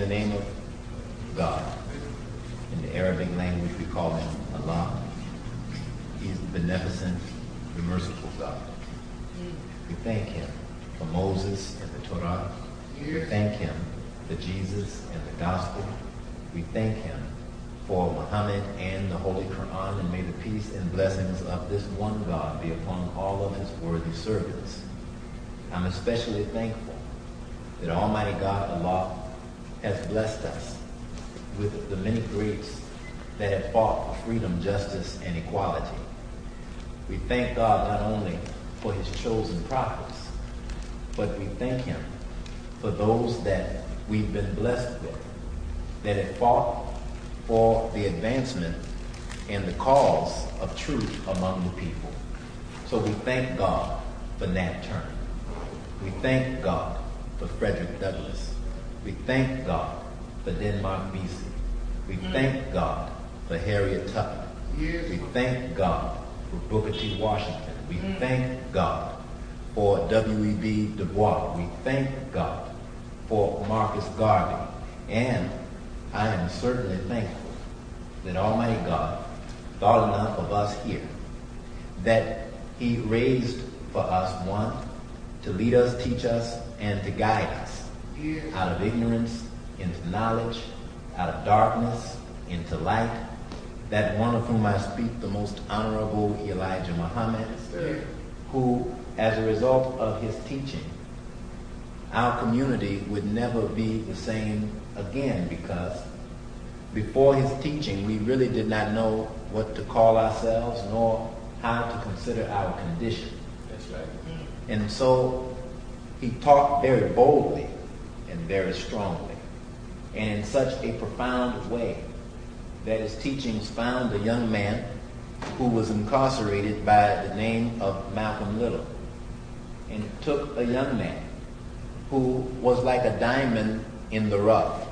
the name of God. In the Arabic language, we call him Allah. He's the beneficent, the merciful God. We thank him for Moses and the Torah. We thank him for Jesus and the gospel. We thank him for Muhammad and the Holy Quran, and may the peace and blessings of this one God be upon all of his worthy servants. I'm especially thankful that Almighty God, Allah, has blessed us with the many greats that have fought for freedom, justice, and equality. We thank God not only for his chosen prophets, but we thank him for those that we've been blessed with, that have fought for the advancement and the cause of truth among the people. So we thank God for Nat Turner. We thank God for Frederick Douglass. We thank God for Denmark Vesey. We thank God for Harriet Tubman. We thank God for Booker T. Washington. We thank God for W.E.B. Du Bois. We thank God for Marcus Garvey. And I am certainly thankful that Almighty God thought enough of us here that he raised for us one to lead us, teach us, and to guide us out of ignorance into knowledge, out of darkness into light. That one of whom I speak, the most honorable Elijah Muhammad, who, as a result of his teaching, our community would never be the same again, because before his teaching, we really did not know what to call ourselves nor how to consider our condition. That's right. And so he taught very boldly and very strongly, and in such a profound way that his teachings found a young man who was incarcerated by the name of Malcolm Little, and took a young man who was like a diamond in the rough.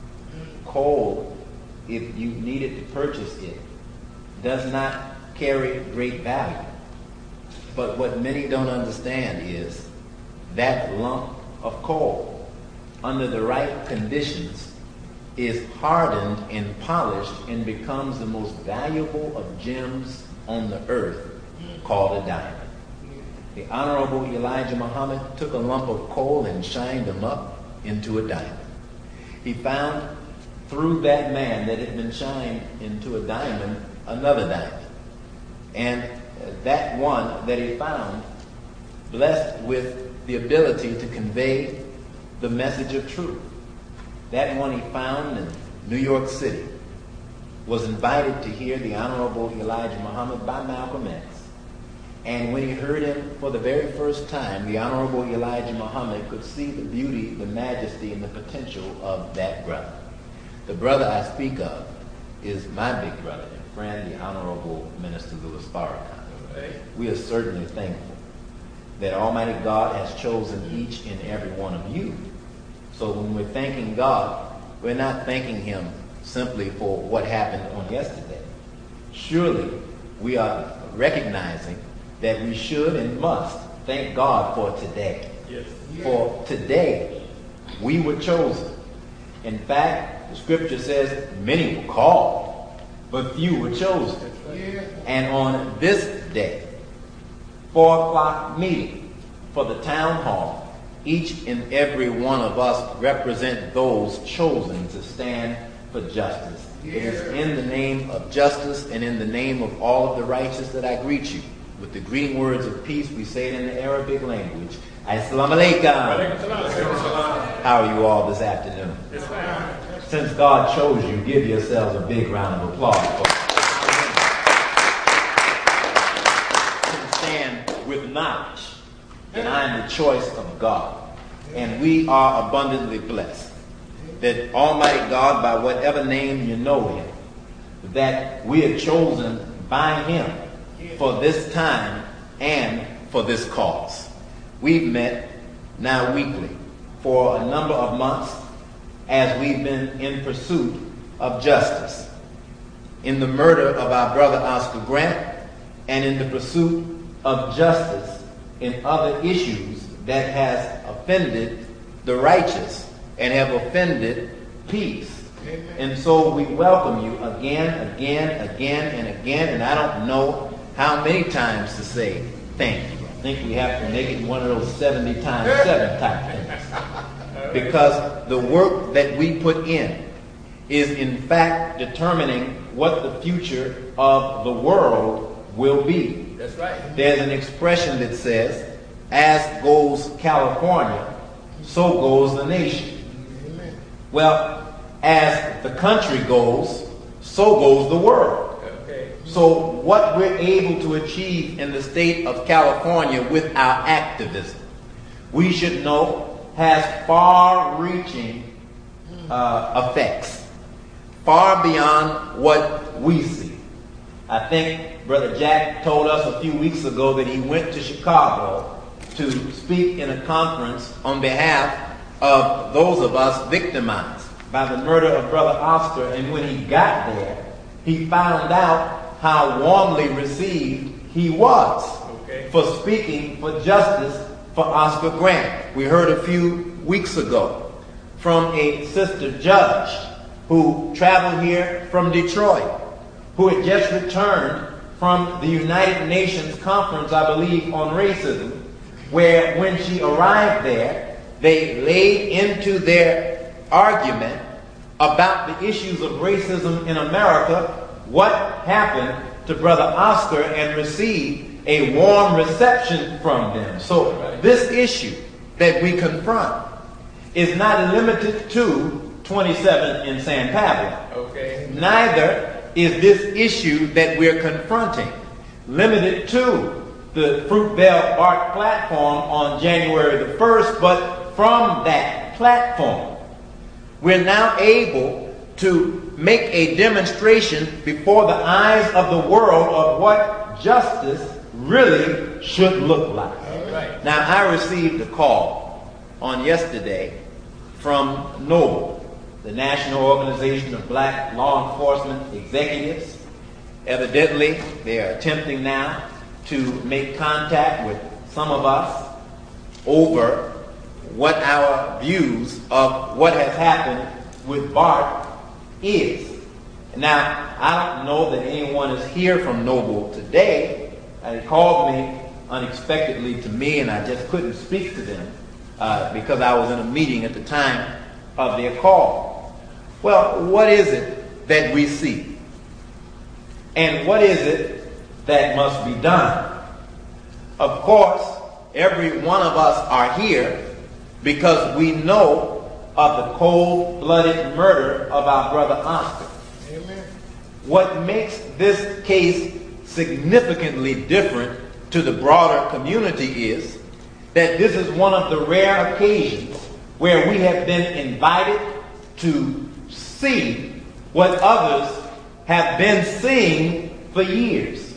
Coal, if you needed to purchase it, does not carry great value. But what many don't understand is that lump of coal, under the right conditions, is hardened and polished and becomes the most valuable of gems on the earth, called a diamond. The Honorable Elijah Muhammad took a lump of coal and shined him up into a diamond. He found through that man that had been shined into a diamond, another diamond. And that one that he found, blessed with the ability to convey the message of truth. That one he found in New York City was invited to hear the Honorable Elijah Muhammad by Malcolm X. And when he heard him for the very first time, the Honorable Elijah Muhammad could see the beauty, the majesty, and the potential of that brother. The brother I speak of is my big brother and friend, the Honorable Minister Louis Farrakhan. We are certainly thankful that Almighty God has chosen each and every one of you. So when we're thanking God, we're not thanking him simply for what happened on yesterday. Surely we are recognizing that we should and must thank God for today. Yes. For today, we were chosen. In fact, the scripture says many were called, but few were chosen. And on this day, 4 o'clock meeting for the town hall, each and every one of us represent those chosen to stand for justice. It is in the name of justice and in the name of all of the righteous that I greet you. With the greeting words of peace, we say it in the Arabic language. Assalamu alaikum. How are you all this afternoon? Since God chose you, give yourselves a big round of applause. To stand with knowledge, and I am the choice of God. And we are abundantly blessed that Almighty God, by whatever name you know him, that we are chosen by him for this time and for this cause. We've met now weekly for a number of months as we've been in pursuit of justice, in the murder of our brother Oscar Grant, and in the pursuit of justice in other issues that has offended the righteous and have offended peace. And so we welcome you again, and I don't know how many times to say thank you. I think we have to make it one of those 70 times 7 type things. Because the work that we put in is in fact determining what the future of the world will be. That's right. There's an expression that says, as goes California, so goes the nation. Amen. Well, as the country goes, so goes the world. Okay. So what we're able to achieve in the state of California with our activism, we should know has far-reaching effects, far beyond what we see. I think Brother Jack told us a few weeks ago that he went to Chicago to speak in a conference on behalf of those of us victimized by the murder of Brother Oscar, and when he got there, he found out how warmly received he was for speaking for justice for Oscar Grant. We heard a few weeks ago from a sister judge who traveled here from Detroit, who had just returned from the United Nations conference, I believe, on racism, where when she arrived there, they laid into their argument about the issues of racism in America what happened to Brother Oscar and received a warm reception from them. So this issue that we confront is not limited to 27 in San Pablo. Okay. Neither is this issue that we're confronting limited to the Fruitvale Art platform on January the 1st, but from that platform, we're now able to make a demonstration before the eyes of the world of what justice really should look like. Right. Now, I received a call on yesterday from NOBLE, the National Organization of Black Law Enforcement Executives. Evidently, they are attempting now to make contact with some of us over what our views of what has happened with Bart is. Now, I don't know that anyone is here from NOBLE today. They called me unexpectedly to me, and I just couldn't speak to them because I was in a meeting at the time of their call. Well, what is it that we see? And what is it that must be done? Of course, every one of us are here because we know of the cold-blooded murder of our brother Oscar. Amen. What makes this case significantly different to the broader community is that this is one of the rare occasions where we have been invited to see what others have been seeing for years.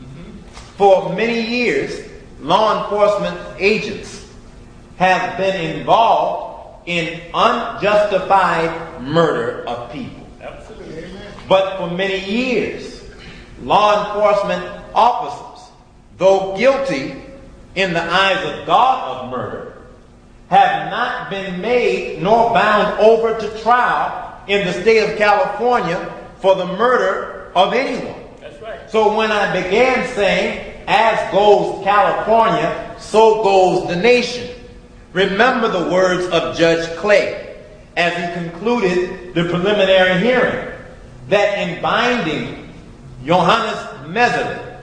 For many years, law enforcement agents have been involved in unjustified murder of people. Absolutely. Amen. But for many years, law enforcement officers, though guilty in the eyes of God of murder, have not been made nor bound over to trial in the state of California for the murder of anyone. That's right. So So when I began saying, as goes California, so goes the nation, remember the words of Judge Clay as he concluded the preliminary hearing, that in binding Johannes Messerly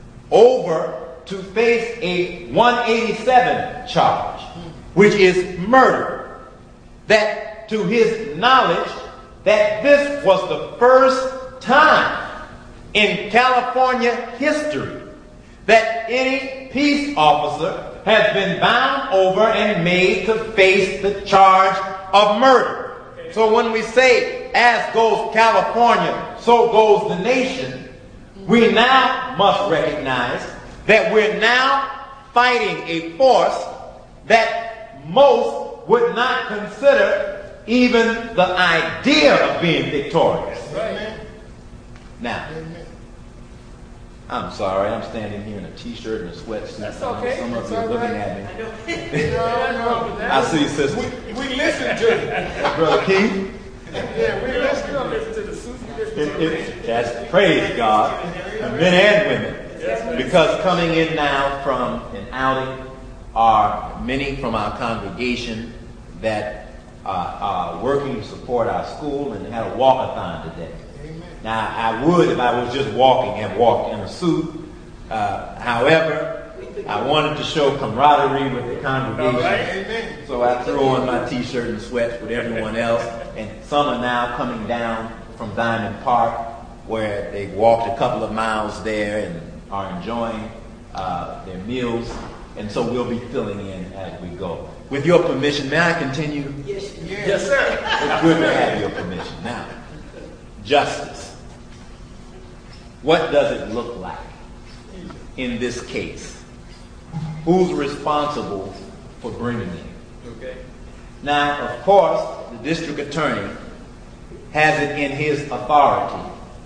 over to face a 187 charge, which is murder, that to his knowledge, that this was the first time in California history that any peace officer has been bound over and made to face the charge of murder. So when we say, as goes California, so goes the nation, we now must recognize that we're now fighting a force that most would not consider even the idea of being victorious. right. Now, I'm sorry, I'm standing here in a t-shirt and a sweatsuit. That's okay. Some of That's you are all looking right. at me. No, I see, sister. We listen to you. Brother Keith, Yeah, we We don't listen to the suits. We listen to the man. That's praise God, the men and women. Because coming in now from an outing are many from our congregation that are working to support our school and had a walkathon today. Amen. Now, I would, if I was just walking, have walked in a suit. However, I wanted to show camaraderie with the congregation. Amen. So I threw on my t-shirt and sweats with everyone else. And some are now coming down from Diamond Park, where they walked a couple of miles there and are enjoying their meals. And so we'll be filling in as we go. With your permission, may I continue? Yes, Yes. yes, sir. It's good to have your permission. Now, justice. What does it look like in this case? Who's responsible for bringing it? Okay. Now, of course, the district attorney has it in his authority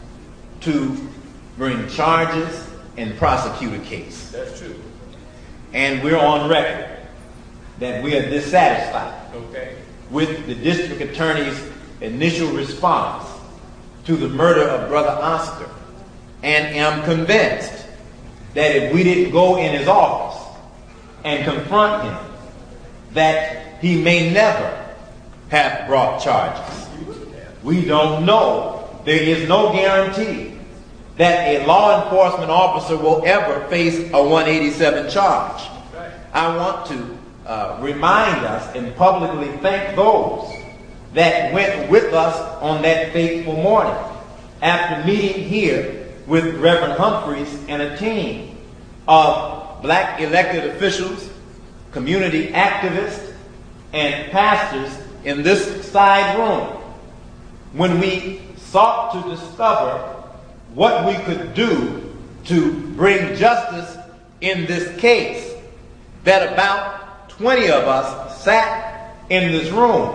to bring charges and prosecute a case. That's true. And we're on record that we are dissatisfied Okay. with the district attorney's initial response to the murder of Brother Oscar, and am convinced that if we didn't go in his office and confront him, that he may never have brought charges. We don't know. There is no guarantee that a law enforcement officer will ever face a 187 charge. Right. I want to remind us and publicly thank those that went with us on that fateful morning after meeting here with Reverend Humphreys and a team of black elected officials, community activists, and pastors in this side room when we sought to discover what we could do to bring justice in this case. That about 20 of us sat in this room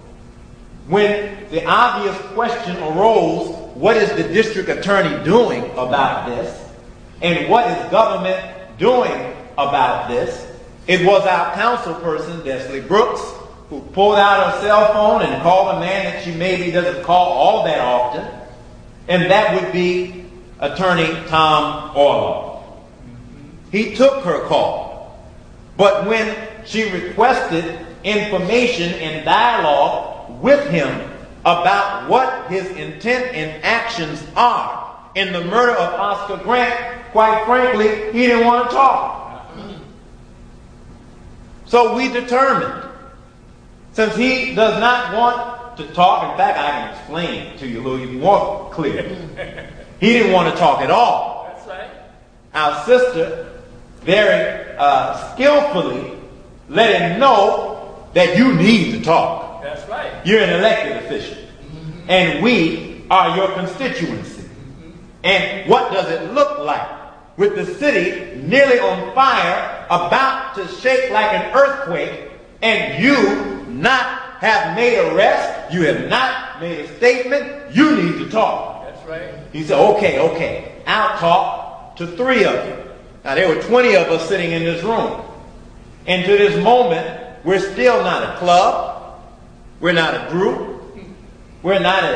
when the obvious question arose, what is the district attorney doing about this? And what is government doing about this? It was our councilperson, Desley Brooks, who pulled out her cell phone and called a man that she maybe doesn't call all that often, and that would be Attorney Tom Orloff. He took her call, but when she requested information and dialogue with him about what his intent and actions are in the murder of Oscar Grant, quite frankly, he didn't want to talk. So we determined, since he does not want to talk, in fact, I can explain it to you a little more clearly. He didn't want to talk at all. That's right. Our sister very skillfully let him know that you need to talk. That's right. You're an elected official, and we are your constituency. And what does it look like with the city nearly on fire, about to shake like an earthquake, and you not have made arrest, you have not made a statement, you need to talk. That's right. He said, okay, I'll talk to 3 of you. Now, there were 20 of us sitting in this room. And to this moment, we're still not a club. We're not a group. We're not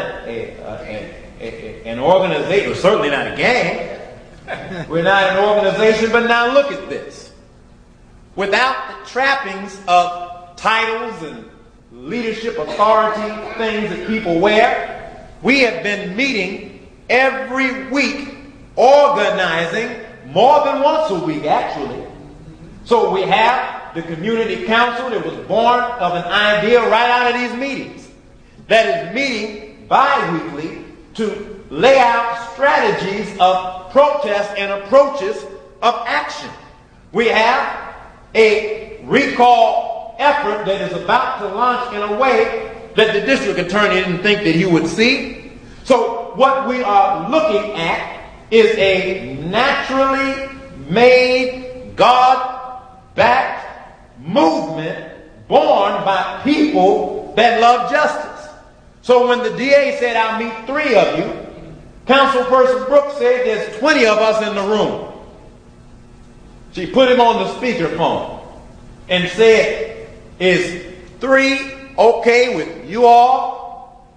an organization. We're certainly not a gang. We're not an organization. But now look at this. Without the trappings of titles and leadership authority, things that people wear, we have been meeting every week, organizing more than once a week, actually. So we have the community council that was born of an idea right out of these meetings that is meeting bi-weekly to lay out strategies of protest and approaches of action. We have a recall effort that is about to launch in a way that the district attorney didn't think that he would see. So what we are looking at is a naturally made, God-backed movement born by people that love justice. So when the DA said, I'll meet 3 of you, Councilperson Brooks said, there's 20 of us in the room. She put him on the speakerphone and said, is 3 okay with you all?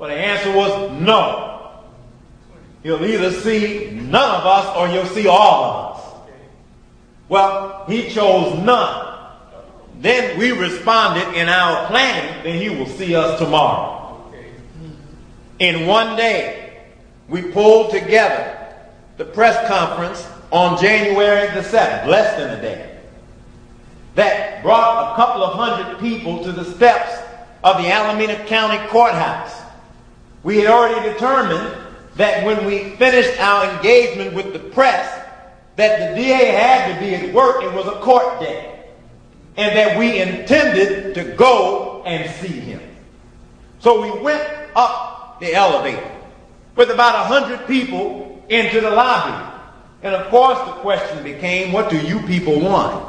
Well, the answer was no. You'll either see none of us or you'll see all of us. Well, he chose none. Then we responded in our planning, then he will see us tomorrow. In one day, we pulled together the press conference on January the 7th, less than a day, that brought a couple of hundred people to the steps of the Alameda County Courthouse. We had already determined that when we finished our engagement with the press, that the DA had to be at work. It was a court day. And that we intended to go and see him. So we went up the elevator with about 100 people into the lobby. And of course the question became, what do you people want?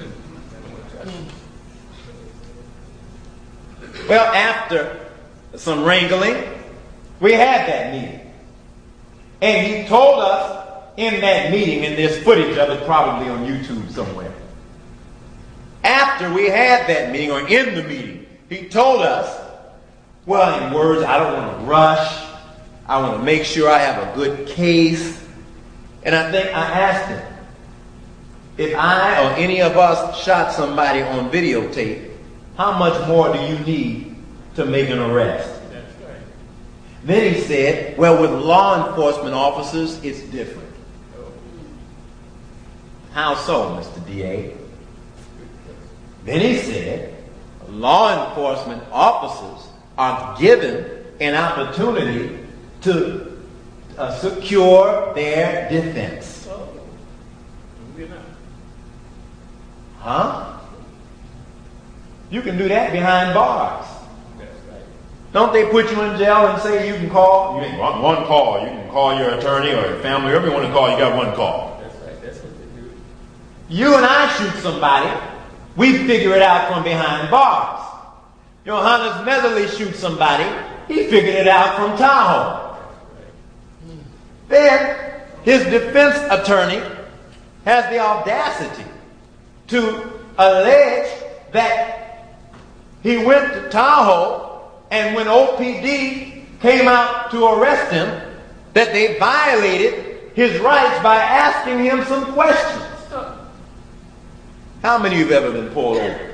Well, after some wrangling, we had that meeting. And he told us in that meeting, and there's footage of it probably on YouTube somewhere. After we had that meeting, or in the meeting, he told us, well, in words, I don't want to rush. I want to make sure I have a good case. And I think I asked him, if I or any of us shot somebody on videotape, how much more do you need to make an arrest? That's right. Then he said, well, with law enforcement officers, it's different. How so, Mr. DA? Then he said, law enforcement officers are given an opportunity to secure their defense. Oh, we're not. Huh? You can do that behind bars. That's right. Don't they put you in jail and say you can call? You can one call. You can call your attorney or your family, whoever you want to call. You got one call. That's right. That's what they do. You and I shoot somebody, we figure it out from behind bars. Johannes Netherly shoots somebody, he figured it out from Tahoe. Then his defense attorney has the audacity to allege that he went to Tahoe, and when OPD came out to arrest him, that they violated his rights by asking him some questions. How many of you have ever been pulled over?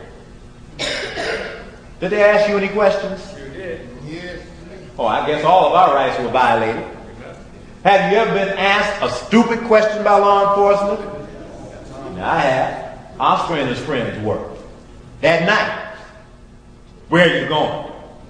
Did they ask you any questions? You did. Yes. Oh, I guess all of our rights were violated. Have you ever been asked a stupid question by law enforcement? I have. Our friends' friends work. That night, where are you going?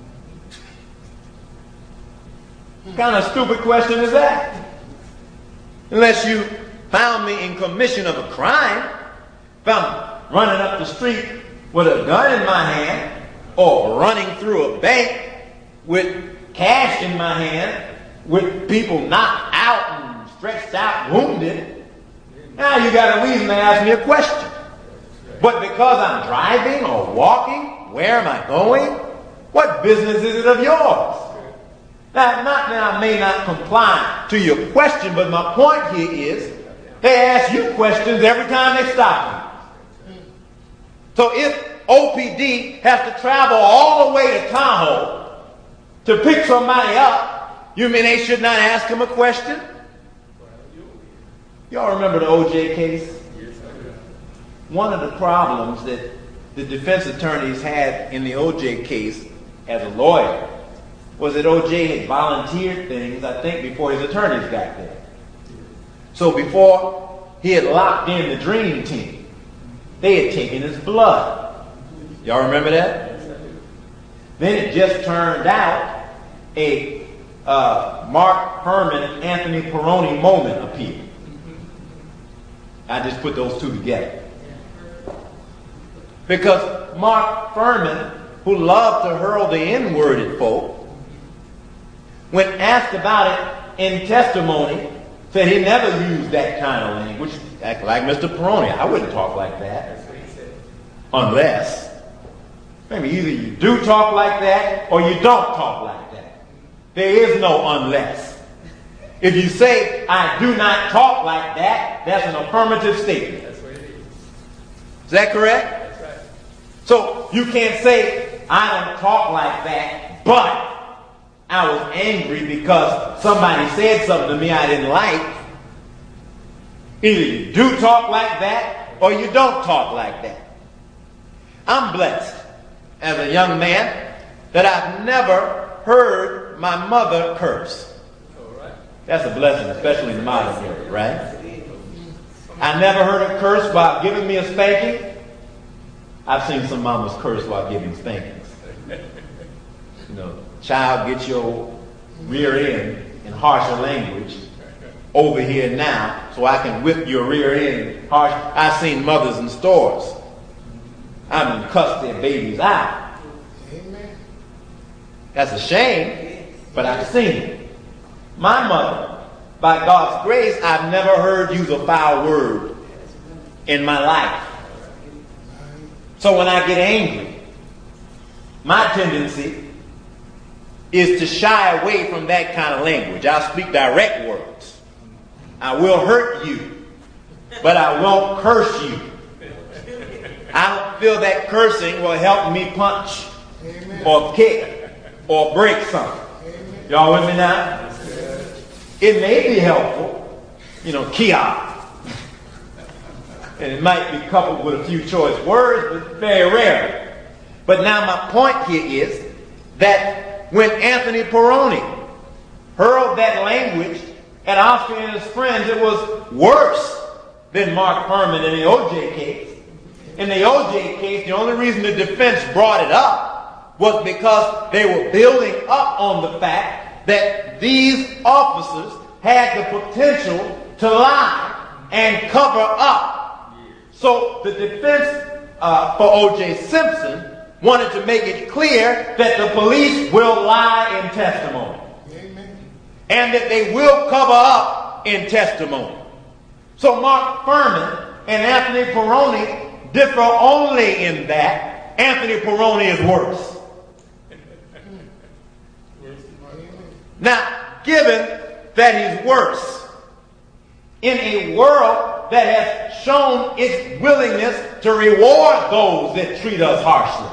What kind of stupid question is that? Unless you found me in commission of a crime, found running up the street with a gun in my hand, or running through a bank with cash in my hand, with people knocked out and stretched out, wounded. Now you got a reason to ask me a question. But because I'm driving or walking, where am I going? What business is it of yours? Now, not that I may not comply to your question, but my point here is they ask you questions every time they stop you. So if OPD has to travel all the way to Tahoe to pick somebody up, you mean they should not ask him a question? Y'all remember the OJ case? One of the problems that the defense attorneys had in the OJ case as a lawyer was that OJ had volunteered things, I think, before his attorneys got there. So before he had locked in the dream team, they had taken his blood. Y'all remember that? Then it just turned out a Mark Herman and Anthony Peroni moment appeared. I just put those two together. Because Mark Furman, who loved to hurl the N-word at folk, when asked about it in testimony, said he never used that kind of language. Act like Mr. Peroni. I wouldn't talk like that. Unless, maybe either you do talk like that or you don't talk like that. There is no unless. If you say, I do not talk like that, that's an affirmative statement. That's what it is. Is that correct? That's right. So you can't say, I don't talk like that, but I was angry because somebody said something to me I didn't like. Either you do talk like that or you don't talk like that. I'm blessed as a young man that I've never heard my mother curse. That's a blessing, especially in the modern era, right? I never heard her curse while giving me a spanking. I've seen some mamas curse while giving spankings. You know, child, get your rear end in harsher language over here now so I can whip your rear end harsh. I've seen mothers in stores. I mean, cuss their babies out. Amen. That's a shame, but I've seen it. My mother, by God's grace, I've never heard use a foul word in my life. So when I get angry, my tendency is to shy away from that kind of language. I'll speak direct words. I will hurt you, but I won't curse you. I don't feel that cursing will help me punch or kick or break something. Y'all with me now? It may be helpful, you know, kia. And it might be coupled with a few choice words, but very rare. But now my point here is that when Anthony Peroni hurled that language at Oscar and his friends, it was worse than Mark Furman in the O.J. case. In the O.J. case, the only reason the defense brought it up was because they were building up on the fact that these officers had the potential to lie and cover up. So the defense for O.J. Simpson wanted to make it clear that the police will lie in testimony. Amen. And that they will cover up in testimony. So Mark Furman and Anthony Peroni differ only in that Anthony Peroni is worse. Now, given that he's worse, in a world that has shown its willingness to reward those that treat us harshly,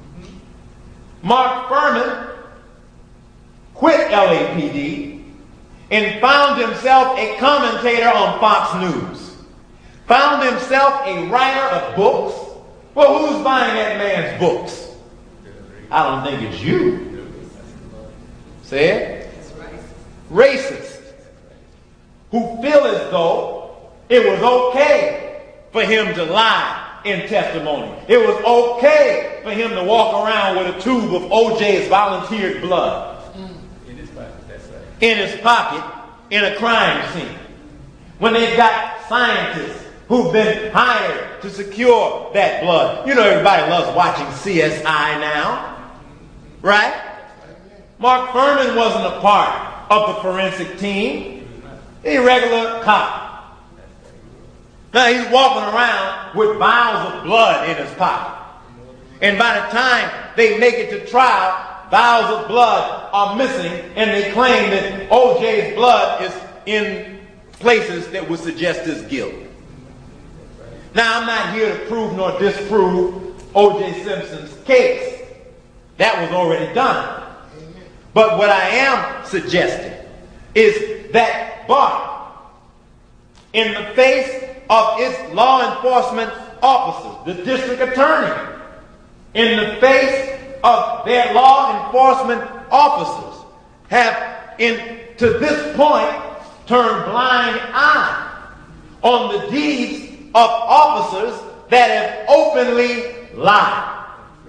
Mark Furman quit LAPD and found himself a commentator on Fox News. Found himself a writer of books. Well, who's buying that man's books? I don't think it's you. Say it? Racist. Who feel as though it was okay for him to lie in testimony. It was okay for him to walk around with a tube of OJ's volunteered blood In his pocket, that's right. in his pocket in a crime scene. When they've got scientists who've been hired to secure that blood. You know, everybody loves watching CSI now, right? Mark Furman wasn't a part of the forensic team. He's a regular cop. Now he's walking around with vials of blood in his pocket. And by the time they make it to trial, vials of blood are missing, and they claim that OJ's blood is in places that would suggest his guilt. Now, I'm not here to prove nor disprove O.J. Simpson's case. That was already done. But what I am suggesting is that Bart, in the face of its law enforcement officers, the district attorney, in the face of their law enforcement officers, have, to this point, turned blind eye on the deeds of officers that have openly lied.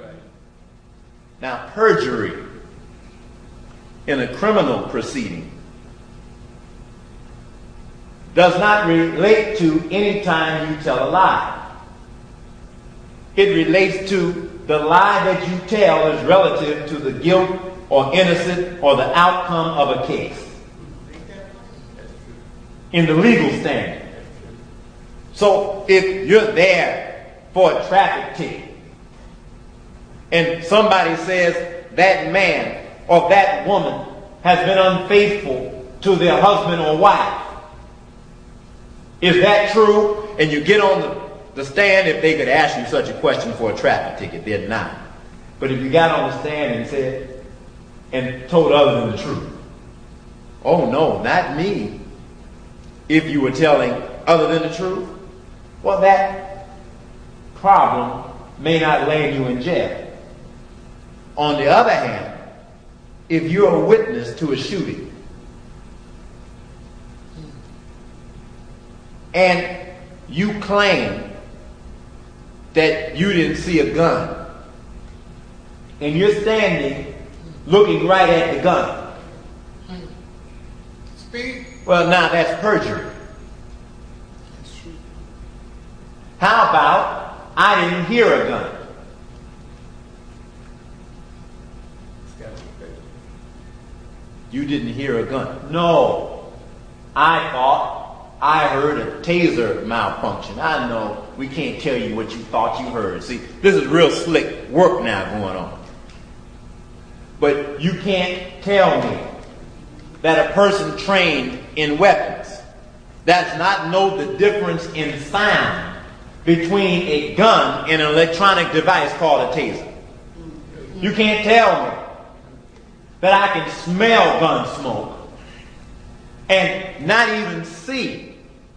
Now, perjury in a criminal proceeding does not relate to any time you tell a lie. It relates to the lie that you tell is relative to the guilt or innocent or the outcome of a case in the legal standard. So if you're there for a traffic ticket and somebody says that man or that woman has been unfaithful to their husband or wife, is that true? And you get on the stand, if they could ask you such a question for a traffic ticket, they're not. But if you got on the stand and said, and told other than the truth? Oh no, not me. If you were telling other than the truth, well, that problem may not land you in jail. On the other hand, if you're a witness to a shooting and you claim that you didn't see a gun and you're standing looking right at the gun, Speak. well, now that's perjury. That's true. How about I didn't hear a gun? It's got to be better. You didn't hear a gun. No. I thought I heard a taser malfunction. I know we can't tell you what you thought you heard. See, this is real slick work now going on. But you can't tell me that a person trained in weapons does not know the difference in sound between a gun and an electronic device called a taser. You can't tell me that I can smell gun smoke and not even see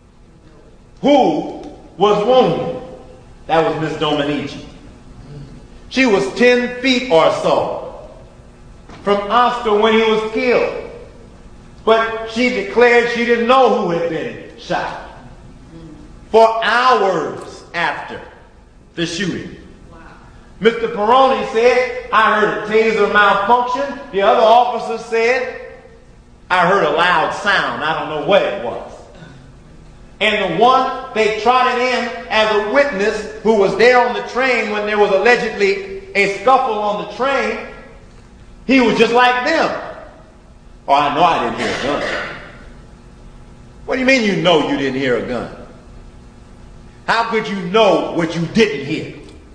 who was wounded. That was Miss Dominici. She was 10 feet or so from Oscar when he was killed. But she declared she didn't know who had been shot for hours after the shooting. Mr. Peroni said, I heard a taser malfunction. The other officer said, I heard a loud sound. I don't know what it was. And the one they trotted in as a witness who was there on the train when there was allegedly a scuffle on the train, he was just like them. Oh, I know I didn't hear a gun. What do you mean you know you didn't hear a gun? How could you know what you didn't hear?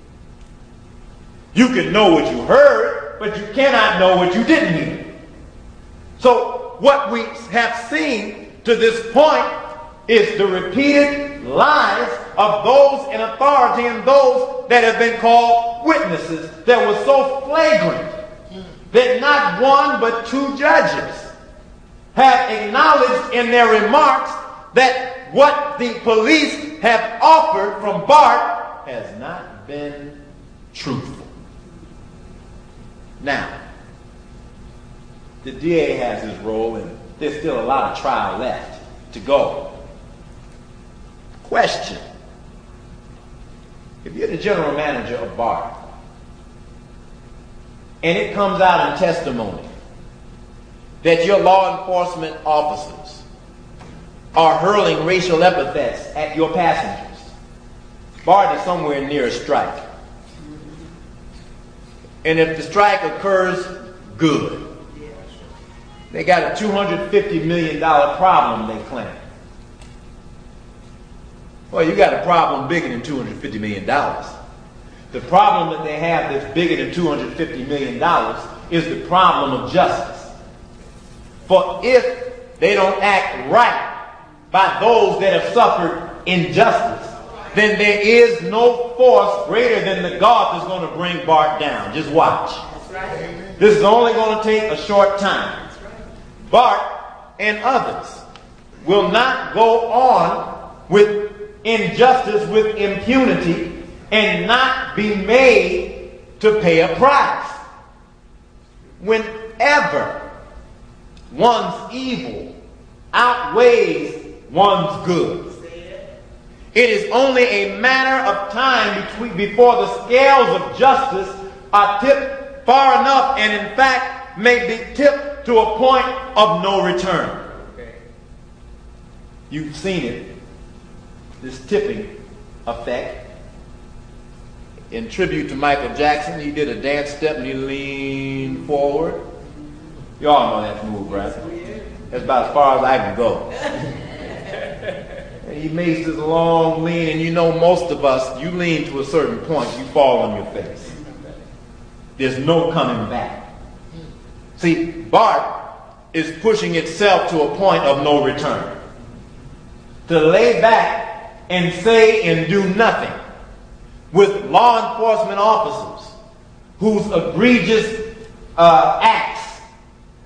You can know what you heard, but you cannot know what you didn't hear. So what we have seen to this point is the repeated lies of those in authority and those that have been called witnesses that were so flagrant that not one but two judges have acknowledged in their remarks that what the police have offered from Bart has not been truthful. Now, the DA has his role and there's still a lot of trial left to go. Question: if you're the general manager of Bart and it comes out in testimony that your law enforcement officers are hurling racial epithets at your passengers, Bart is somewhere near a strike. And if the strike occurs, good. They got a $250 million problem, they claim. Well, you got a problem bigger than $250 million. The problem that they have that's bigger than $250 million is the problem of justice. For if they don't act right by those that have suffered injustice, then there is no force greater than the God that's going to bring Bart down. Just watch. This is only going to take a short time. Bart and others will not go on with injustice with impunity and not be made to pay a price. Whenever one's evil outweighs one's good, it is only a matter of time before the scales of justice are tipped far enough and in fact may be tipped to a point of no return. You've seen it, this tipping effect. In tribute to Michael Jackson, he did a dance step and he leaned forward. You all know that move, right? That's about as far as I can go. And he makes this long lean, and you know most of us, you lean to a certain point, you fall on your face. There's no coming back. See, Bart is pushing itself to a point of no return. To lay back and say and do nothing with law enforcement officers whose egregious acts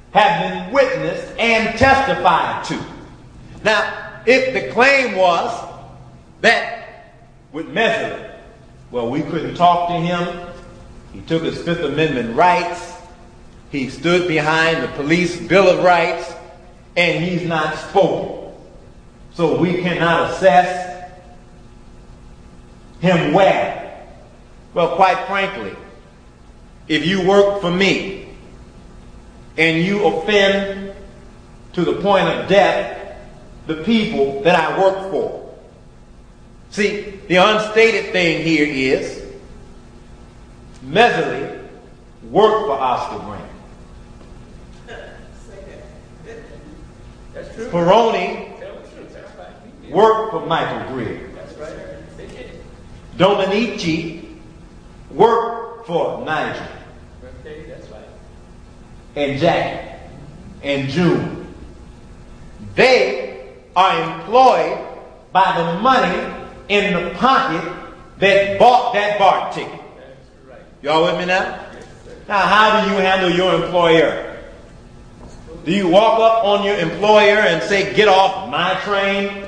have been witnessed and testified to. Now, if the claim was that with Messerly, well, we couldn't talk to him, he took his Fifth Amendment rights, he stood behind the police Bill of Rights, and he's not spoken. So we cannot assess him where. Well, quite frankly, if you work for me and you offend to the point of death the people that I work for. See, the unstated thing here is Messerly worked for Oscar Grant. That's true. Peroni worked for Michael Greer. That's right. They did. Dominici worked for Nigel Okay, that's right. and Jackie and June. They are employed by the money in the pocket that bought that BART ticket. That's right. Y'all with me now? Yes, sir. Now, how do you handle your employer? Do you walk up on your employer and say, get off my train?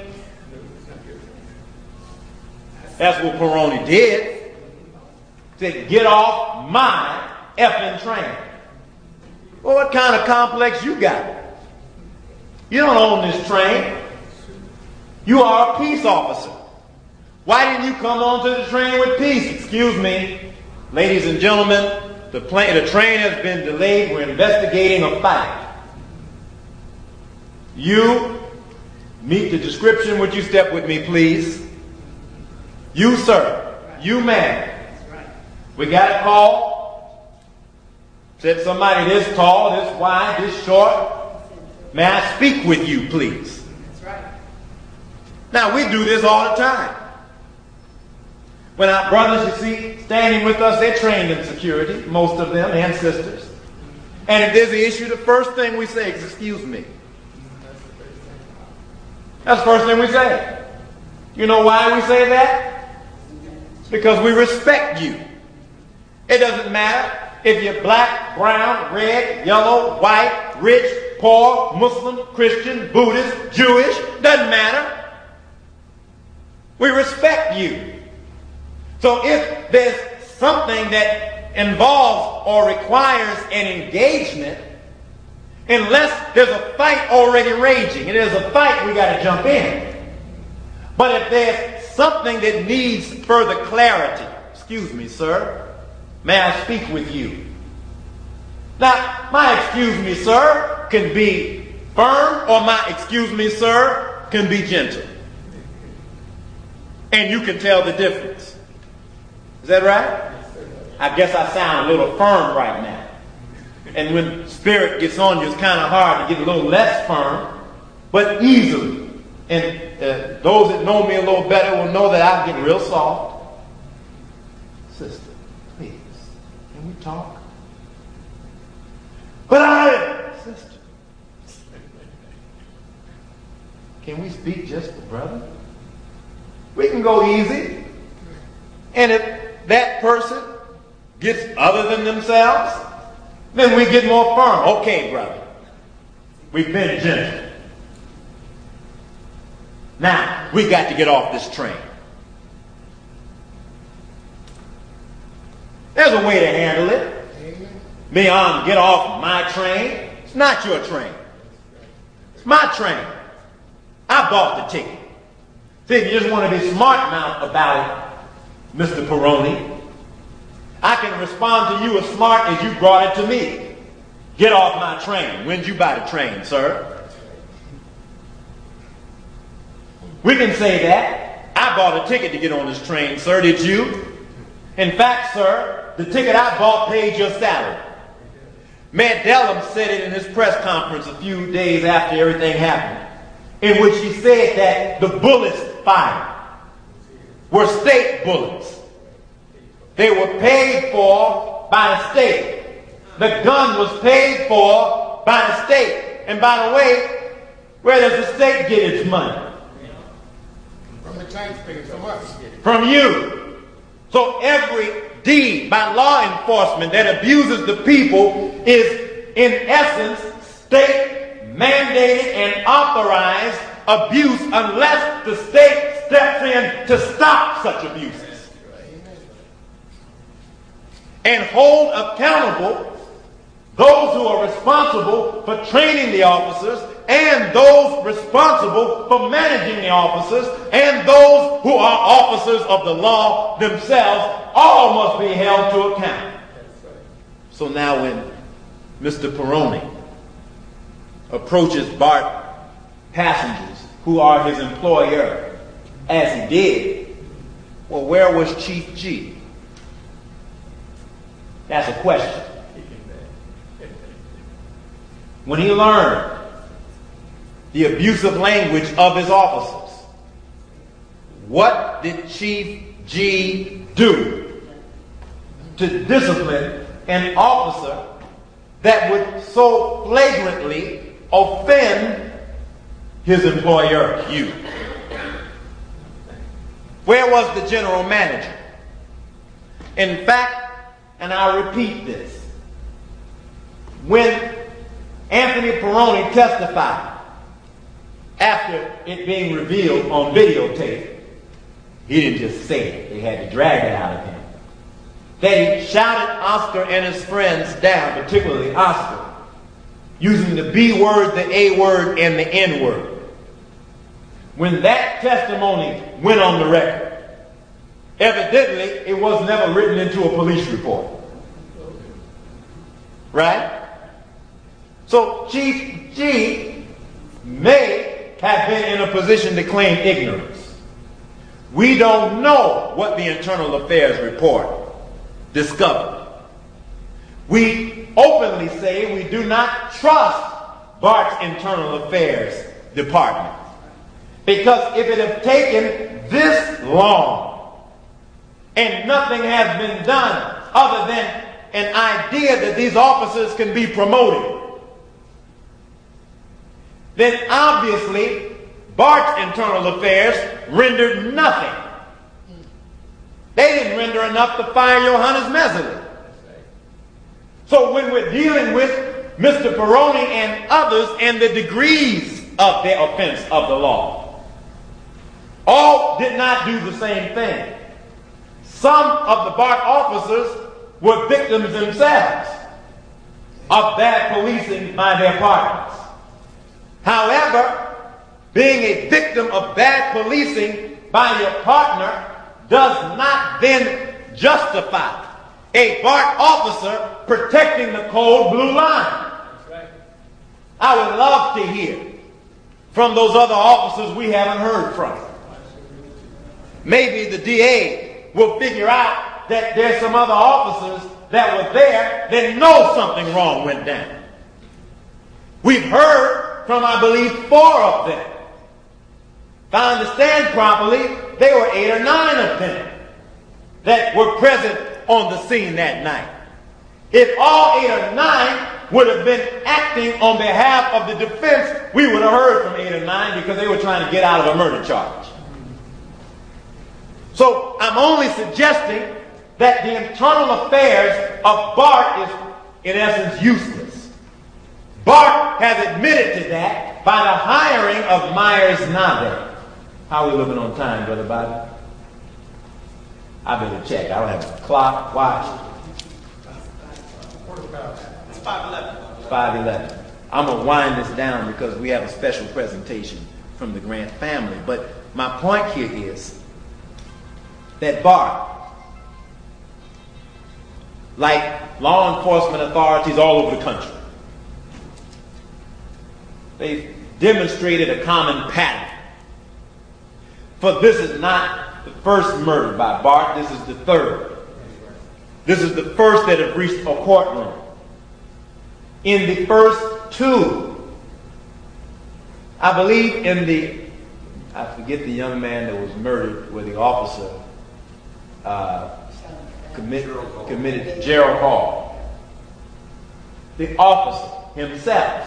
That's what Peroni did. Said, get off my effing train. Well, what kind of complex you got? You don't own this train. You are a peace officer. Why didn't you come onto the train with peace? Excuse me, ladies and gentlemen, the train has been delayed. We're investigating a fight. You meet the description. Would you step with me, please? You, sir. You, ma'am. We got a call. Said somebody this tall, this wide, this short. May I speak with you, please? That's right. Now, we do this all the time. When our brothers, you see, standing with us, they're trained in security, most of them, and sisters. And if there's an issue, the first thing we say is, excuse me. That's the first thing we say. You know why we say that? Because we respect you. It doesn't matter if you're black, brown, red, yellow, white, rich, poor, Muslim, Christian, Buddhist, Jewish. Doesn't matter. We respect you. So if there's something that involves or requires an engagement, unless there's a fight already raging, and there's a fight, we got to jump in. But if there's something that needs further clarity, excuse me, sir, may I speak with you? Now, my excuse me, sir, can be firm, or my excuse me, sir, can be gentle. And you can tell the difference. Is that right? I guess I sound a little firm right now. And when spirit gets on you, it's kind of hard to get a little less firm, but easily. And those that know me a little better will know that I get real soft. Sister, please, can we talk? But sister, can we speak just for brother? We can go easy. And if that person gets other than themselves, then we get more firm. Okay, brother. We've been gentle. Now, we got to get off this train. There's a way to handle it. Beyond get off my train. It's not your train. It's my train. I bought the ticket. See, if you just want to be smart mouth about it, Mr. Peroni, I can respond to you as smart as you brought it to me. Get off my train. When did you buy the train, sir? We can say that. I bought a ticket to get on this train, sir. Did you? In fact, sir, the ticket I bought paid your salary. Mayor Dellum said it in his press conference a few days after everything happened, in which he said that the bullets fired were state bullets. They were paid for by the state. The gun was paid for by the state. And by the way, where does the state get its money? From the taxpayers, from us. From you. So every deed by law enforcement that abuses the people is in essence state mandated and authorized abuse unless the state steps in to stop such abuses and hold accountable those who are responsible for training the officers and those responsible for managing the officers and those who are officers of the law themselves. All must be held to account. So now when Mr. Peroni approaches BART passengers who are his employer, as he did, well, where was Chief G? That's a question. When he learned the abusive language of his officers, what did Chief G do to discipline an officer that would so flagrantly offend his employer, you? Where was the general manager? In fact, and I'll repeat this, when Anthony Peroni testified after it being revealed on videotape, he didn't just say it, they had to drag it out of him, that he shouted Oscar and his friends down, particularly Oscar, using the B word, the A word, and the N word. When that testimony went on the record, evidently it was never written into a police report. Right? So Chief G may have been in a position to claim ignorance. We don't know what the Internal Affairs report discovered. We openly say we do not trust BART's Internal Affairs Department. Because if it had taken this long and nothing has been done other than an idea that these officers can be promoted, then obviously BART's Internal Affairs rendered nothing. They didn't render enough to fire Johannes Messerly. So when we're dealing with Mr. Peroni and others and the degrees of their offense of the law, all did not do the same thing. Some of the BART officers were victims themselves of bad policing by their partners. However, being a victim of bad policing by your partner does not then justify a BART officer protecting the cold blue line. I would love to hear from those other officers we haven't heard from. Maybe the DA will figure out that there's some other officers that were there that know something wrong went down. We've heard from, I believe, 4 of them. If I understand properly, there were 8 or 9 of them that were present on the scene that night. If all 8 or 9 would have been acting on behalf of the defense, we would have heard from 8 or 9 because they were trying to get out of a murder charge. So I'm only suggesting that the internal affairs of BART is, in essence, useless. BART has admitted to that by the hiring of Myers-Nave. How are we looking on time, Brother Bobby? I better check. I don't have a clock, watch. It's 5:11. 5:11. I'm going to wind this down because we have a special presentation from the Grant family. But my point here is that BART, like law enforcement authorities all over the country, they've demonstrated a common pattern. For this is not the first murder by BART, this is the third. This is the first that have reached a courtroom. In the first 2, I believe in the, I forget the young man that was murdered where the officer committed Gerald Hall. The officer himself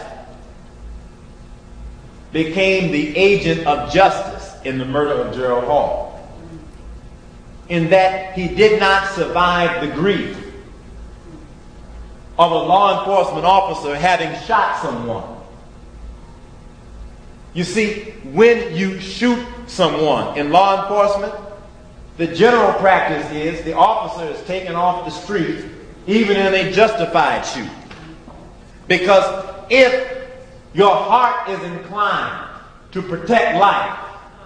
became the agent of justice in the murder of Gerald Hall, in that he did not survive the grief of a law enforcement officer having shot someone You see, when you shoot someone in law enforcement, the general practice is the officer is taken off the street even in a justified shoot. Because if your heart is inclined to protect life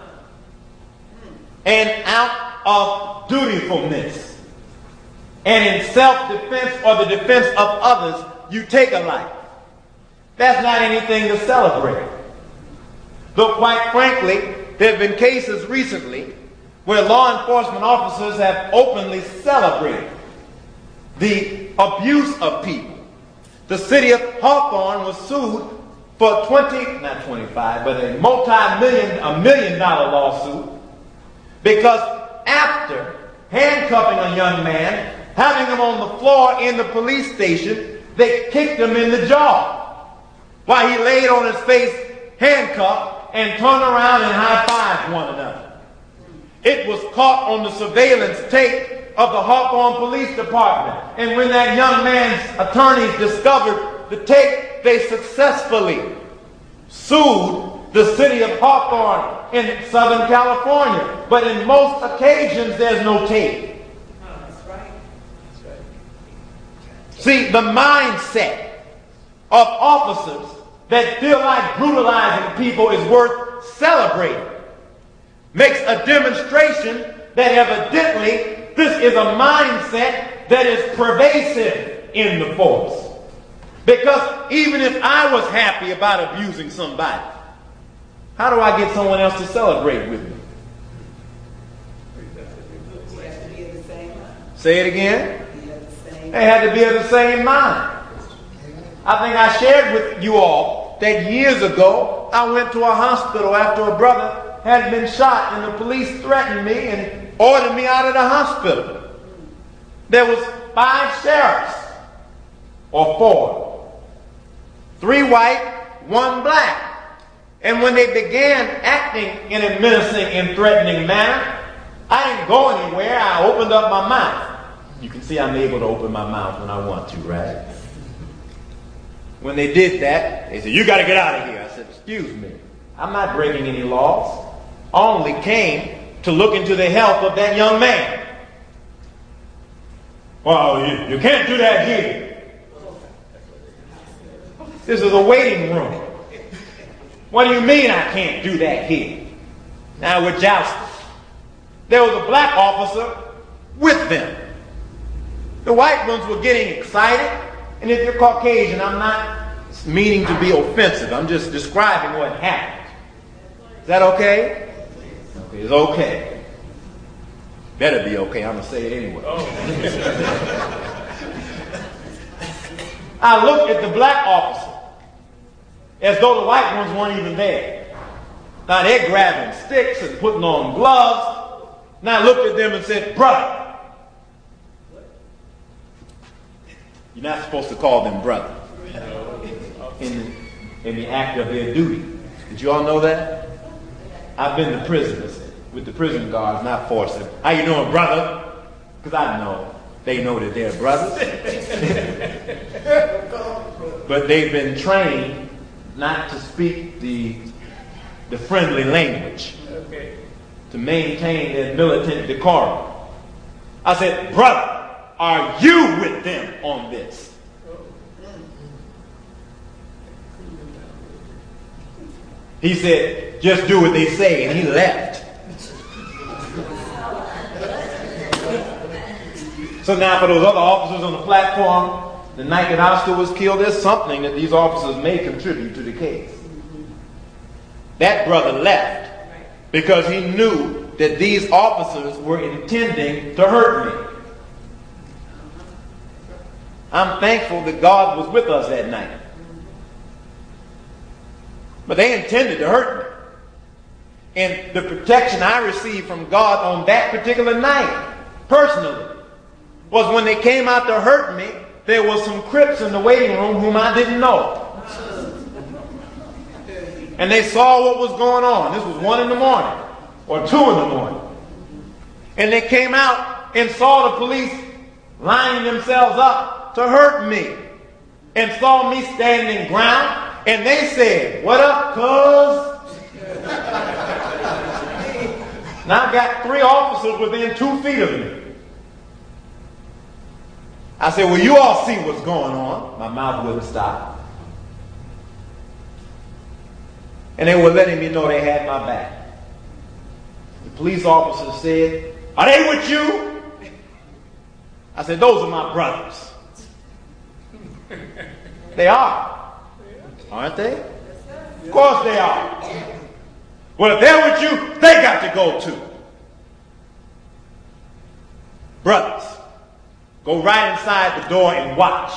and out of dutifulness and in self-defense or the defense of others, you take a life, that's not anything to celebrate. Though quite frankly, there have been cases recently where law enforcement officers have openly celebrated the abuse of people. The city of Hawthorne was sued for a million dollar lawsuit because after handcuffing a young man, having him on the floor in the police station, they kicked him in the jaw while he laid on his face handcuffed and turned around and high-fived one another. It was caught on the surveillance tape of the Hawthorne Police Department. And when that young man's attorneys discovered the tape, they successfully sued the city of Hawthorne in Southern California. But in most occasions, there's no tape. That's right. That's right. See, the mindset of officers that feel like brutalizing people is worth celebrating makes a demonstration that evidently this is a mindset that is pervasive in the force. Because even if I was happy about abusing somebody, how do I get someone else to celebrate with me? You have to be of the same mind. Say it again. Be of the same They had to be of the same mind. I think I shared with you all that years ago, I went to a hospital after a brother had been shot and the police threatened me and ordered me out of the hospital. There was 5 sheriffs, or 4. 3 white, 1 black. And when they began acting in a menacing and threatening manner, I didn't go anywhere. I opened up my mouth. You can see I'm able to open my mouth when I want to, right? When they did that, they said, "You got to get out of here." I said, "Excuse me. I'm not breaking any laws. I only came to look into the health of that young man." "Well, you can't do that here. This is a waiting room." "What do you mean I can't do that here?" Now we're jousting. There was a black officer with them. The white ones were getting excited. And if you're Caucasian, I'm not meaning to be offensive. I'm just describing what happened. Is that okay? Okay, it's okay. Better be okay. I'm going to say it anyway. I looked at the black officer as though the white ones weren't even there. Now they're grabbing sticks and putting on gloves. And I looked at them and said, "Brother." You're not supposed to call them brother in the act of their duty. Did you all know that? I've been to prisons with the prison guards, not forced them. "How you doing, brother?" Because I know. They know that they're brothers. But they've been trained not to speak the friendly language, to maintain their militant decorum. I said, "Brother, are you with them on this?" He said, "Just do what they say," and he left. So now for those other officers on the platform, the night that Oscar was killed, there's something that these officers may contribute to the case. That brother left because he knew that these officers were intending to hurt me. I'm thankful that God was with us that night. But they intended to hurt me. And the protection I received from God on that particular night, personally, was when they came out to hurt me, there was some Crips in the waiting room whom I didn't know. And they saw what was going on. This was 1 in the morning or 2 in the morning. And they came out and saw the police lining themselves up to hurt me and saw me standing ground. And they said, "What up, cuz?" Now I got 3 officers within 2 feet of me. I said, well, you all see what's going on. My mouth wouldn't stop. And they were letting me know they had my back. The police officer said, are they with you? I said, those are my brothers. They are. Aren't they? Of course they are. Well, if they're with you, they got to go too. Brothers, go right inside the door and watch.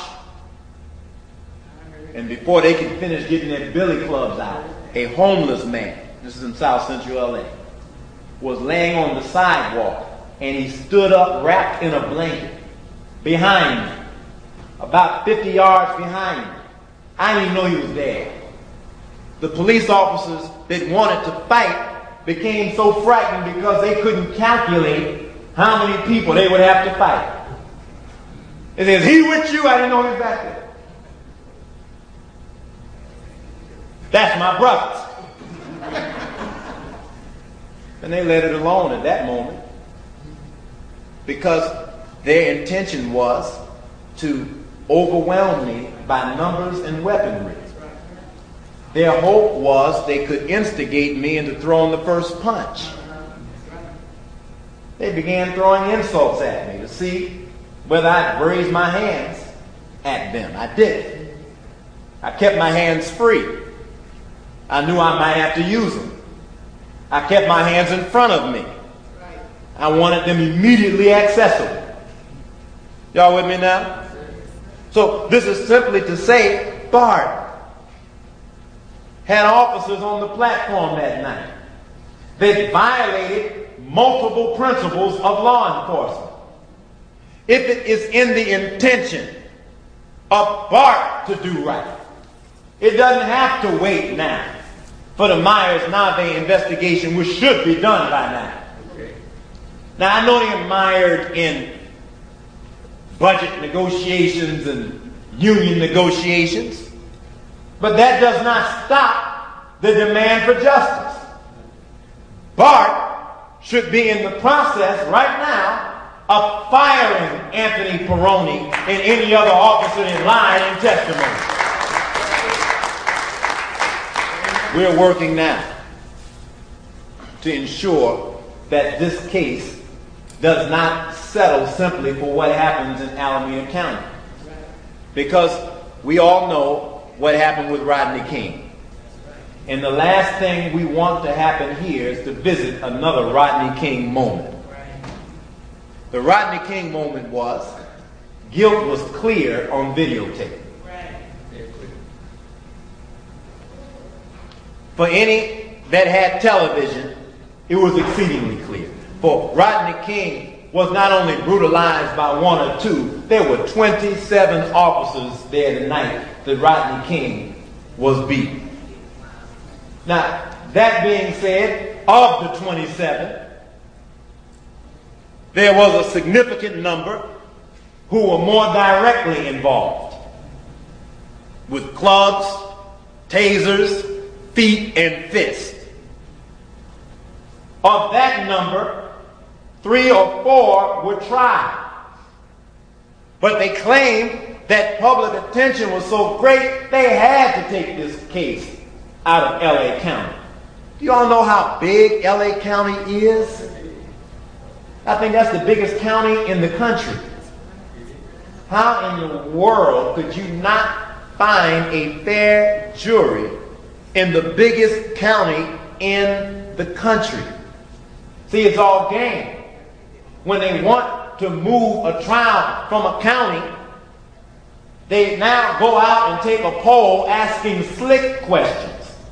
And before they can finish getting their billy clubs out, a homeless man, this is in South Central LA, was laying on the sidewalk, and he stood up wrapped in a blanket behind me, about 50 yards behind me. I didn't even know he was there. The police officers that wanted to fight became so frightened because they couldn't calculate how many people they would have to fight. They said, is he with you? I didn't know he was back there. That's my brothers. And they let it alone at that moment because their intention was to overwhelm me by numbers and weaponry. Their hope was they could instigate me into throwing the first punch. They began throwing insults at me to see whether I'd raise my hands at them. I didn't. I kept my hands free. I knew I might have to use them. I kept my hands in front of me. I wanted them immediately accessible. Y'all with me now? So this is simply to say, Bart had officers on the platform that night that violated multiple principles of law enforcement. If it is in the intention of Bart to do right, it doesn't have to wait now for the Myers-Nave investigation, which should be done by now. Now, I know they're mired in budget negotiations and union negotiations, but that does not stop the demand for justice. Bart should be in the process right now of firing Anthony Peroni and any other officer in line in testimony. We're working now to ensure that this case does not settle simply for what happens in Alameda County. Because we all know what happened with Rodney King. And the last thing we want to happen here is to visit another Rodney King moment. The Rodney King moment was guilt was clear on videotape. For any that had television, it was exceedingly clear. For Rodney King was not only brutalized by 1 or 2, there were 27 officers there the night that Rodney King was beaten. Now, that being said, of the 27, there was a significant number who were more directly involved with clubs, tasers, feet, and fists. Of that number, 3 or 4 were tried. But they claimed that public attention was so great, they had to take this case out of LA County. Do you all know how big LA County is? I think that's the biggest county in the country. How in the world could you not find a fair jury in the biggest county in the country? See, it's all game. When they want to move a trial from a county, they now go out and take a poll asking slick questions.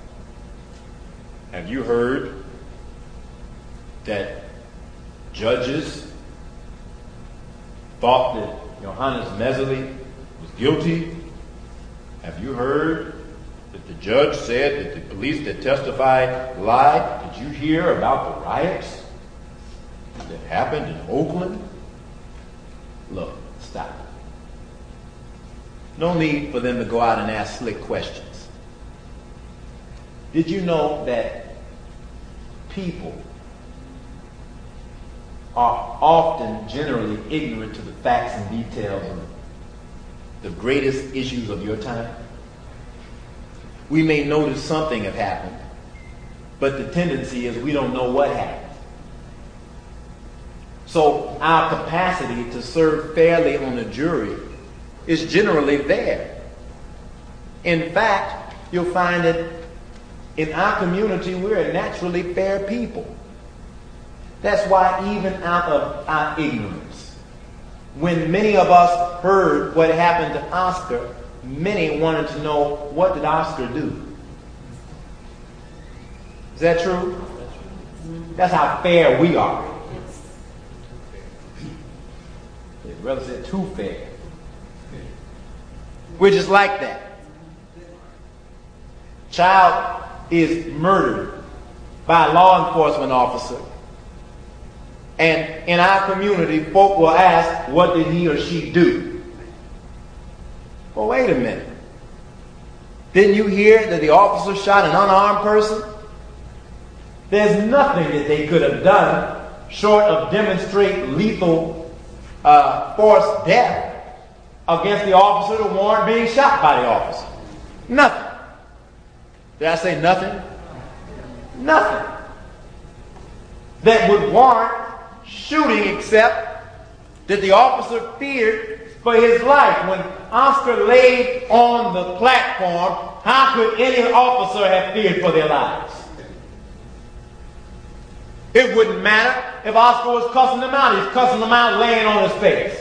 Have you heard that judges thought that Johannes Messerly was guilty? Have you heard that the judge said that the police that testified lied? Did you hear about the riots that happened in Oakland? Look, stop. No need for them to go out and ask slick questions. Did you know that people are often generally ignorant to the facts and details of the greatest issues of your time. We may notice something have happened, but the tendency is we don't know what happened. So our capacity to serve fairly on a jury is generally there. In fact, you'll find that in our community, we're naturally fair people. That's why even out of our ignorance, when many of us heard what happened to Oscar, many wanted to know, what did Oscar do? Is that true? That's how fair we are. His brother said too fair. We're just like that. Child is murdered by a law enforcement officer. And in our community, folk will ask, what did he or she do? Well, wait a minute. Didn't you hear that the officer shot an unarmed person? There's nothing that they could have done short of demonstrate lethal force death against the officer to warrant being shot by the officer. Nothing. Did I say nothing? Nothing that would warrant shooting, except that the officer feared for his life. When Oscar laid on the platform, how could any officer have feared for their lives? It wouldn't matter if Oscar was cussing them out. He's cussing them out laying on his face.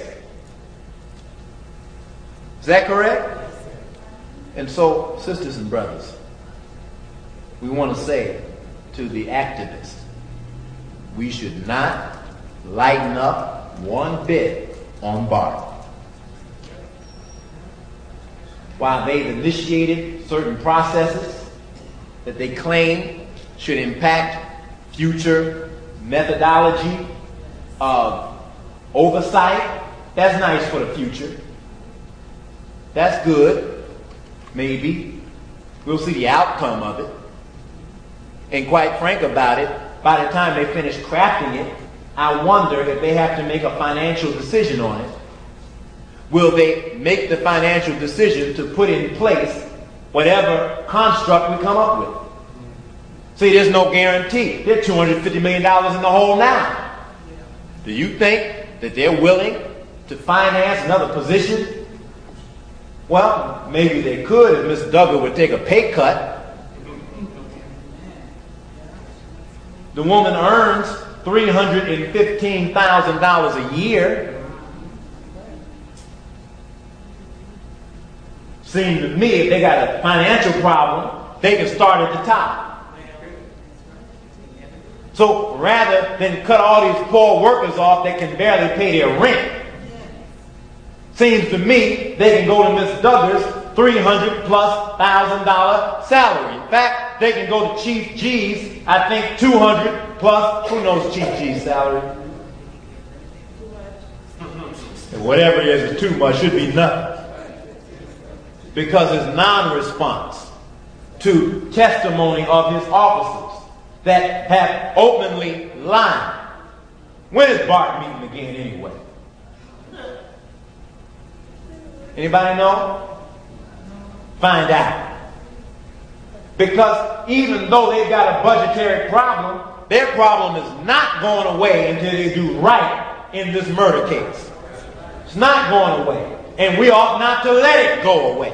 Is that correct? And so, sisters and brothers, we want to say to the activists, we should not lighten up one bit on Bart. While they've initiated certain processes that they claim should impact future methodology of oversight, that's nice for the future. That's good. Maybe. We'll see the outcome of it. And quite frank about it, by the time they finish crafting it, I wonder if they have to make a financial decision on it. Will they make the financial decision to put in place whatever construct we come up with? See, there's no guarantee. They're $250 million in the hole now. Do you think that they're willing to finance another position? Well, maybe they could if Ms. Duggar would take a pay cut. The woman earns $315,000 a year. Seems to me if they got a financial problem, they can start at the top. So rather than cut all these poor workers off that can barely pay their rent, seems to me they can go to Miss Duggar's $300,000+ salary. In fact, they can go to Chief G's, I think $200+. Who knows Chief G's salary? And whatever it is too much should be nothing. Because it's non-response to testimony of his officers that have openly lied. When is Bart meeting again anyway? Anybody know? Find out. Because even though they've got a budgetary problem, their problem is not going away until they do right in this murder case. It's not going away. And we ought not to let it go away.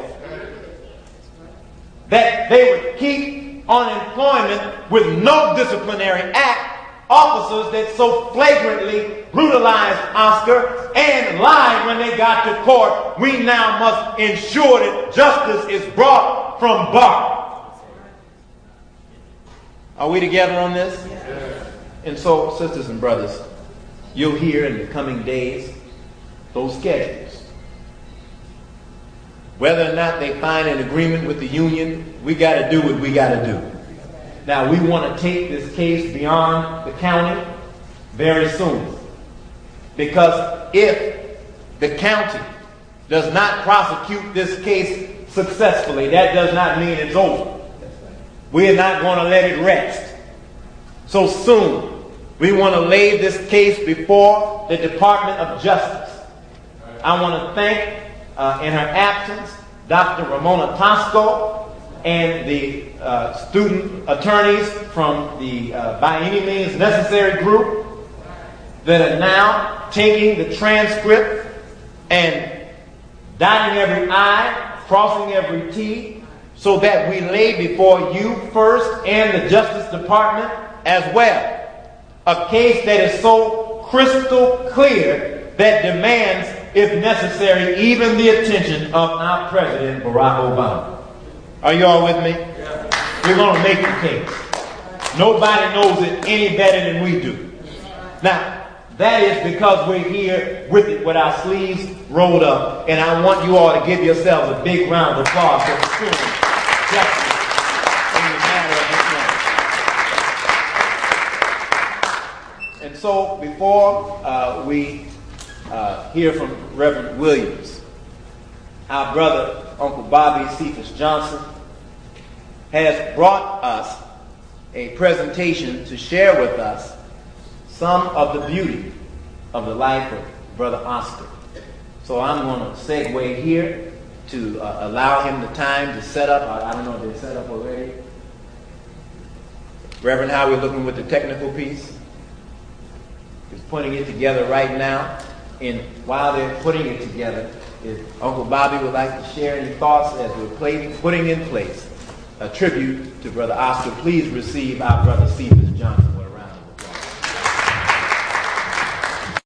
That they would keep on employment with no disciplinary act officers that so flagrantly brutalized Oscar and lied when they got to court. We now must ensure that justice is brought from Bart. Are we together on this? Yes. And so, sisters and brothers, you'll hear in the coming days those schedules. Whether or not they find an agreement with the union, we got to do what we got to do. Now, we want to take this case beyond the county very soon. Because if the county does not prosecute this case successfully, that does not mean it's over. We are not going to let it rest. So soon We want to lay this case before the Department of Justice. I want to thank, in her absence, Dr. Ramona Tosco and the student attorneys from the By Any Means Necessary group that are now taking the transcript and dotting every I, crossing every T, so that we lay before you first and the Justice Department as well a case that is so crystal clear that demands, if necessary, even the attention of our President, Barack Obama. Are you all with me? Yeah. We're going to make the case. Nobody knows it any better than we do. Now, that is because we're here with it with our sleeves rolled up, and I want you all to give yourselves a big round of applause for pursuing justice in the matter of this matter. And so, before we hear from Reverend Williams, our brother, Uncle Bobby Cephas Johnson, has brought us a presentation to share with us some of the beauty of the life of Brother Oscar. So I'm going to segue here to allow him the time to set up. I don't know if they're set up already. Reverend Howard looking with the technical piece. He's putting it together right now. And while they're putting it together, if Uncle Bobby would like to share any thoughts as we're putting in place a tribute to Brother Oscar, please receive our brother Cephas Johnson.